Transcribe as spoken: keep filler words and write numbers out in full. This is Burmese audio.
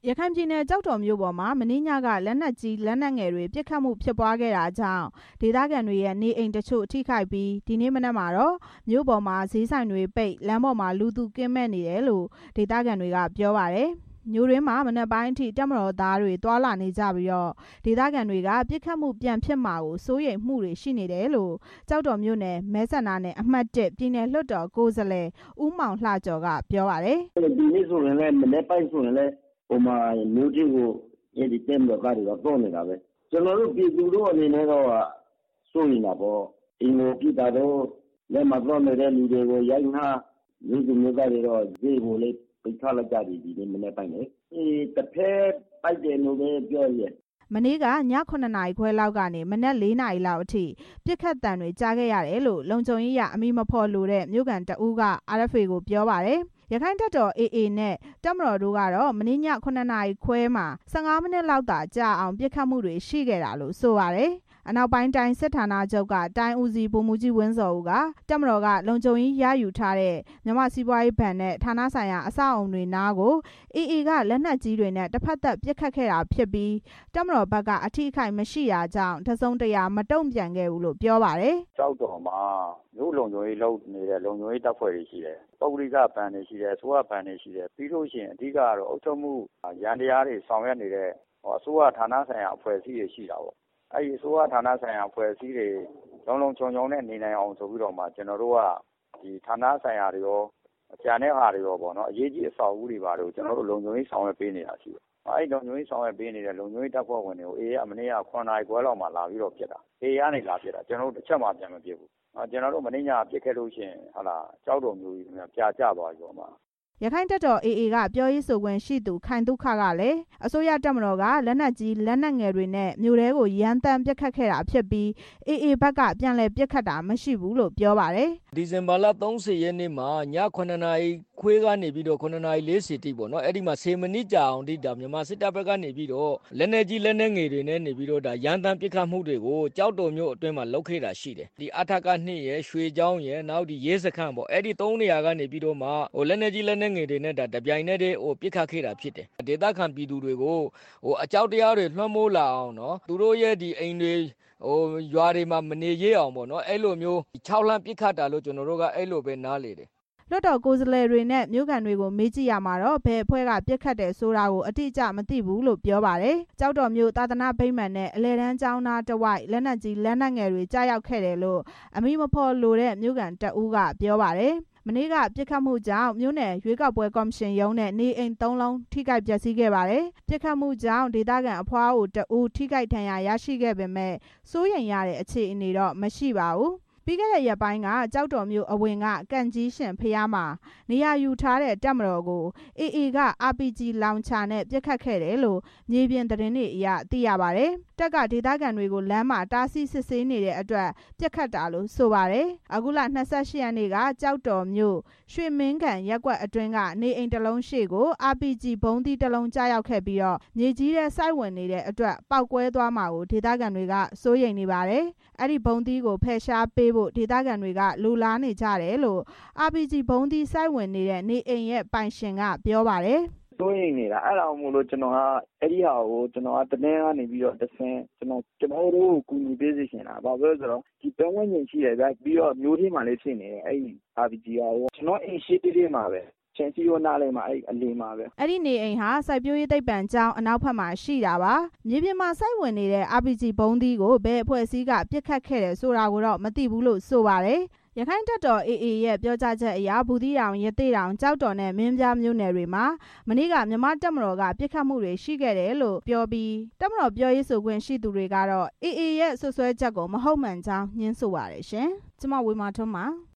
ရခိုင်ပြည်နယ်ကျောက်တော်မြို့ပေါ်မှာမနေ့ညကလက်နက်ကြီးလက်နက်ငယ်တွေပစ်ခတ်မှုဖြစ်ပွားခဲ့တာကြောင့်ဒေသခံတွေရဲ့နေအိမ်တချို့ထိခိုက်ပြီးဒီနေ့မနက်မှာတော့မြို့ပေါ်မှာဈေးဆိုင်တွေပိတ်လမ်းပေါ်မှာလူသူကင်းမဲ့နေတယ်လို့ဒေသခံတွေကပြောပါတယ်။မြို့ရင်းမှာမနက်ပိုင်းအထိတပ်မတော်သားတွေတွာလာနေကြပြီးတော့ဒေသခံတွေကပြစ်ခတ်မှုပြန်ဖြစ်မှာကိုစိုးရိမ်မှုတွေရှိနေတယ်လို့ကျောက်တော်မြို့နယ်မဲဆန္ဒနယ်အမှတ်၁ပြည်နယ်လွှတ်တော်ကိုယ်စားလှယ်ဦးမောင်လှကျော်ကပြောပါတယ်။ဒီနေ့ဆိုရင်လည်းမနက်ပိုင်းဆိုရင်လည်းဟိုမှာမြို့ကြီးကိုအဲဒီတက်မတော်ကားတွေကတော့နေတာပဲကျွန်တော်တို့ပြည်သူတို့အနေနဲ့တော့စိုးရိမ်တာပေါ့အင်းကိုပြည်တာတော့လက်မတော်နေတဲ့လူတွေကိုရိုက်နှာလူတွေမျိုးသားတွေတော့ဈေးကိုလည်းပိတ်ထားလိုက်ကြပြီဒီနေ့မနေ့ပိုင်းလေဒီတစ်ဖက်ပိုက်တယ်လို့ပဲပြောရမနေ့ကညခုနှစ်နာရီခွဲလောက်ကနေမနက်လေးနာရီလောက်အထိပြစ်ခတ်တံတွေကြားခဲ့ရတယ်လို့လုံခြုံရေးရအမိမဖော်လို့တဲ့မြို့ကန်တအူးက အာရ်အက်ဖ်အေ ကိုပြောပါတယ်ရခိုင်တပ်တော် အေအေ နဲ့တပ်မတော်တို့ကတော့မနေ့ညခုနှစ်နာရီခွဲမှာဆယ့်ငါးမိနစ်လောက်သာကြာအောင်ပြစ်ခတ်မှုတွေရှိခဲ့တာလို့ဆိုပါတယ်အနောက်ပိုင်းတိုင်းစစ်ဌာနချုပ်ကတိုင်းဦးစီးဗိုလ်မှူးကြီးဝင်းစောဦးကတပ်မတော်ကလုံခြုံရေးရယူထားတဲ့မြန်မာစီးပွားရေးဘဏ်နဲ့ဌာနဆိုင်ရာအဆောက်အုံတွေနားကို အေအေ ကလက်နက်ကြီးတွေနဲ့တစ်ဖက်သက်ပစ်ခတ်ခဲ့တာဖြစ်ပြီးတပ်မတော်ဘက်ကအထိအခိုက်မရှိတာကြောင့်တစုံတရာမတုံ့ပြန်ခဲ့ဘူးလို့ပြောပါတယ်။ကျောက်တော်မှာမြို့လုံခြုံရေးလုပ်နေတဲ့လုံခြုံရေးတပ်ဖွဲ့တွေရှိတယ်။ပုဂ္ဂလိကဘဏ်တွေရှိတယ်။အစိုးရဘဏ်တွေရှိတယ်။ပြီးလို့ရှိရင်အဓိကတော့အုပ်ချုပ်မှုရန်တရားတွေဆောင်ရွက်နေတဲ့အစိုးရဌာနဆိုင်ရာအဖွဲ့အစည်းတွေရှိတာပေါ့။အဲဒီအစိုးရဌာနဆိုင်ရာအဖွဲ့အစည်းတွေလုံလုံခြုံခြုံနဲ့နေနိုင်အောင်ဆိုပြီးတော့မှကျွန်တော်တို့ကဒီဌာနဆိုင်ရာတွေရောကျန်တဲ့ဟာတွေရောပေါ့နော်အရေးကြီးအဆောက်အဦတွေပါတော့ကျွန်တော်တို့လုံခြုံရေးဆောင်ရွက်ပေးနေတာရှိတယ်။အဲဒီလုံခြုံရေးဆောင်ရွက်ပေးနေတဲ့လုံခြုံရေးတပ်ဖွဲ့ဝင်တွေကိုအေအေကမနေ့ကခုနှစ်နာရီခွဲလောက်မှလာပြီးတော့ဖြစ်တာ။အေအေကနေလာဖြစ်တာကျွန်တော်တို့တစ်ချက်မှပြန်မဖြစ်ဘူး။ကျွန်တော်တို့မနေ့ညပြစ်ခဲ့လို့ရှိရင်ဟာလာကြောက်တော်မျိုးကြီးပြာကျသွားပြီပေါ့မှာရခိုင်တပ်တော် အေအေ ကပြောရေးဆိုခွင့်ရှိသူခိုင်ဒုက္ခကလည်းအစိုးရတပ်မတော်ကလက်နက်ကြီးလက်နက်ငယ်တွေနဲ့မြို့ထဲကိုရန်တမ်းပစ်ခတ်ခဲ့တာဖြစ်ပြီး အေအေ ဘက်ကပြန်လည်ပစ်ခတ်တာမရှိဘူးလို့ပြောပါတယ်ဒီဇင်ဘာလသုံးဆယ်ရက်နေ့မှာညခုနှစ်နာရီခွေးကနေပြီးတော့ခုနှစ်နာရီလေးစီတိပေါ့နော်အဲ့ဒီမှာဆယ်မိနစ်ကြာအောင်ဒီဒါမြန်မာစစ်တပ်ဘက်ကနေပြီးတော့လက်နက်ကြီးလက်နက်ငယ်တွေနဲ့နေပြီးတော့ဒါရန်တမ်းပစ်ခတ်မှုတွေကိုကြောက်တော်မျိုးအတွင်းမှာလုပ်ခဲ့တာရှိတယ်ဒီအထက်ကနှစ်ရယ်ရွှေချောင်းရယ်နောက်ဒီရဲစခန်းပေါ့အဲ့ဒီသုံးနေရာကနေပြီးတော့မှဟိုလက်နက်ကြီးလက်နက်ငယ်တွေနဲ့ဒါတပြိုင်နက်တည်းဟိုပစ်ခတ်ခဲ့တာဖြစ်တယ်ဒေသခံပြည်သူတွေကိုဟိုအကြောက်တရားတွေလွှမ်းမိုးလာအောင်နော်သူတို့ရဲ့ဒီအိမ်တွေဟိုရွာတွေမှာမနေရအောင်ပေါ့နော်အဲ့လိုမျိုးခြောက်လှမ်းပစ်ခတ်တာလို့ကျွန်တော်တို့ကအဲ့လိုပဲနားလေတယ်လွှတ်တော်ကိုယ်စားလှယ်တွေနဲ့မြို့ကန်တွေကိုမေးကြည့်ရမှာတော့ဘယ်အဖွဲ့ကပြစ်ခတ်တယ်ဆိုတာကိုအတိအကျမသိဘူးလို့ပြောပါတယ်။ကျောက်တော်မြို့သာသနာ့ဗိမာန်နဲ့အလဲတန်းကျောင်းသားတဝိုက်လက်နက်ကြီးလက်နက်ငယ်တွေကြားရောက်ခဲ့တယ်လို့အမိမဖော်လို့တဲ့မြို့ကန်တအူးကပြောပါတယ်။မနေ့ကပြစ်ခတ်မှုကြောင့်မြို့နယ်ရွေးကောက်ပွဲကော်မရှင်ရုံးနဲ့နေအိမ်သုံးလုံးထိခိုက်ပျက်စီးခဲ့ပါတယ်။ပြစ်ခတ်မှုကြောင့်ဒေသခံအဖွားအိုတအူးထိခိုက်ဒဏ်ရာရရှိခဲ့ပေမဲ့စိုးရိမ်ရတဲ့အခြေအနေတော့မရှိပါဘူး။ပြီးခဲ့တဲ့ရက်ပိုင်းကကျောက်တော်မြို့အဝင်ကကန့်ကြီးရှင်ဖျားမှာနေရာယူထားတဲ့တပ်မတော်ကို အေအေ က အာပီဂျီ လောင်ချာနဲ့ပစ်ခတ်ခဲ့တယ်လို့မြေပြင်သတင်းတွေအရသိရပါတယ်။တပ်ကဒေသခံတွေကိုလမ်းမှာတားဆီးစစ်ဆေးနေတဲ့အတွက်ပစ်ခတ်တာလို့ဆိုပါတယ်။အခုလ၂၈ရက်နေ့ကကျောက်တော်မြို့ရွှေမင်းကန်ရပ်ကွက်အတွင်းကနေအိမ်တစ်လုံးရှိကို အာပီဂျီ ဘုံးသီးတစ်လုံးကြားရောက်ခဲ့ပြီးတော့မြေကြီးထဲစိုက်ဝင်နေတဲ့အတွက်ပောက်ကွဲသွားမှာကိုဒေသခံတွေကစိုးရိမ်နေပါတယ်။အဲ့ဒီဘုံးသီးကိုဖယ်ရှားပေးဖို့ဒေသခံတွေကလူလားနေကြတယ်လို့ အာပီဂျီ ဘုံးသီးစိုက်ဝင်နေတဲ့နေအိမ်ရဲ့ပိုင်ရှင်ကပြောပါတယ်စိုးရိမ်နေတာအဲ့ဒါမို့လို့ကျွန်တော်ကအဲ့ဒီဟာကိုကျွန်တော်ကတနေ့ကနေပြီးတော့တစ်ဆင်းကျွန်တော်ကျွန်တော်တို့ကိုကူညီပေးစေချင်တာဘာလို့လဲဆိုတော့ဒီပန်းဝန်းကျင်ရှိတယ်ဗျပြီးတော့မျိုးသေးမှလည်းဖြစ်နေတယ်အဲ့ဒီ အာပီဂျီ ကိုကျွန်တော်အိမ်ရှိတေးသေးမှာပဲချင်းစီရောနားလေးမှာအဲ့အလင်းမှာပဲအဲ့ဒီနေအိမ်ဟာစိုက်ပျိုးရေးသိပ္ပံကျောင်းအနောက်ဘက်မှာရှိတာပါမြေပြင်မှာစိုက်ဝင်နေတဲ့ အာပီဂျီ ဘုံးသီးကိုဘယ်အဖွဲ့အစည်းကပစ်ခတ်ခဲ့တယ်ဆိုတာကိုတော့မသိဘူးလို့ဆိုပါတယ်ရခိုင်တပ်တော် အေအေ ရဲ့ပြောကြားချက်အရဘူးသီးတောင်ရသေ့တောင်ကျောက်တော်နဲ့မင်းပြားမြို့နယ်တွေမှာမနေ့ကမြန်မာတပ်မတော်ကပစ်ခတ်မှုတွေရှိခဲ့တယ်လို့ပြောပြီးတပ်မတော်ပြောရေးဆိုခွင့်ရှိသူတွေကတော့ အေအေ ရဲ့ဆွဆွဲချက်ကိုမဟုတ်မှန်ကြောင်းညှင်းဆိုပါတယ်ရှင်။ကျွန်မဝေမာထွန်းပါ